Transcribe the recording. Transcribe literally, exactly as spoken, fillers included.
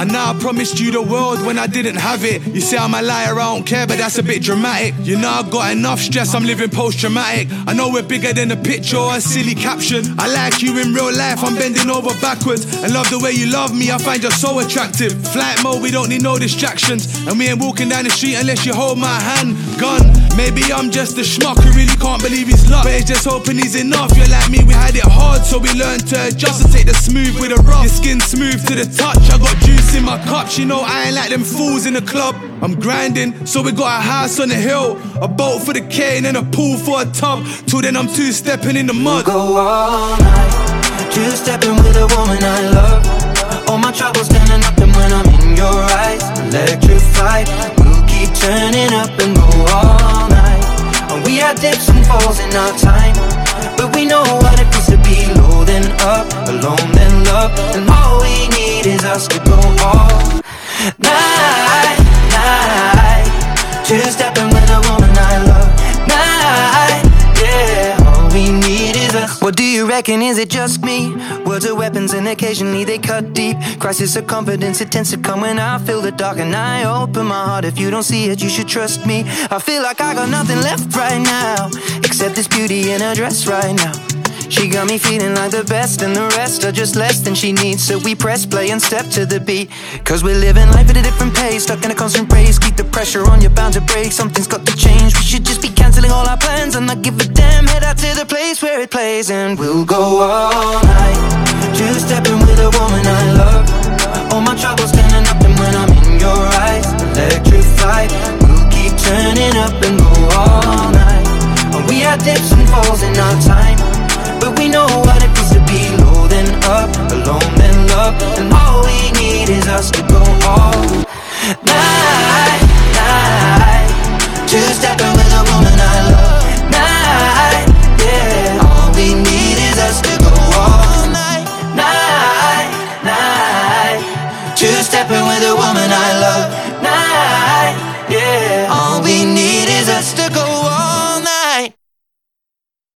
I know I promised you the world when I didn't have it. You say I'm a liar, I don't care, but that's a bit dramatic. You know I got enough stress, I'm living post-traumatic. I know we're bigger than a picture or a silly caption. I like you in real life, I'm bending over backwards. And love the way you love me, I find you're so attractive. Flight mode, we don't need no distractions. And we ain't walking down the street unless you hold my hand. Gun, maybe I'm just a schmuck who really can't believe his luck, but it's just hoping he's enough. You're like me, we had it hard, so we learned to adjust and take the smooth with the rough. Your skin smooth to the touch, I got juice in my cup. She know I ain't like them fools in the club. I'm grinding, so we got a house on the hill, a boat for the cane and a pool for a tub. Till then I'm two-stepping in the mud. We'll go all night, two-stepping with a woman I love. All my troubles standing up, and when I'm in your eyes, electrified. We'll keep turning up and go all night. And we had dips and falls in our time, but we know what it feels to be low then up, alone then love. And all we need is us to go all night, night. Two-stepping with a woman I love. Night, yeah. All we need is us. What do you reckon, is it just me? Words are weapons and occasionally they cut deep. Crisis of confidence, it tends to come when I feel the dark and I open my heart. If you don't see it, you should trust me. I feel like I got nothing left right now, except this beauty in her dress right now. She got me feeling like the best, and the rest are just less than she needs. So we press play and step to the beat, cause we're living life at a different pace, stuck in a constant race. Keep the pressure on, you're bound to break. Something's got to change, we should just be cancelling all our plans and not give a damn. Head out to the place where it plays, and we'll go all night, two-stepping with a woman I love. All my troubles standing up, and when I'm in your eyes, electrified. We'll keep turning up and go all night. And we had dips and falls in our time, but we know what it feels to be low then up, alone then love. And all we need is us to go all night, night. Two-stepping with a woman I love. Night, yeah. All we need is us to go all night, night, night. Two-stepping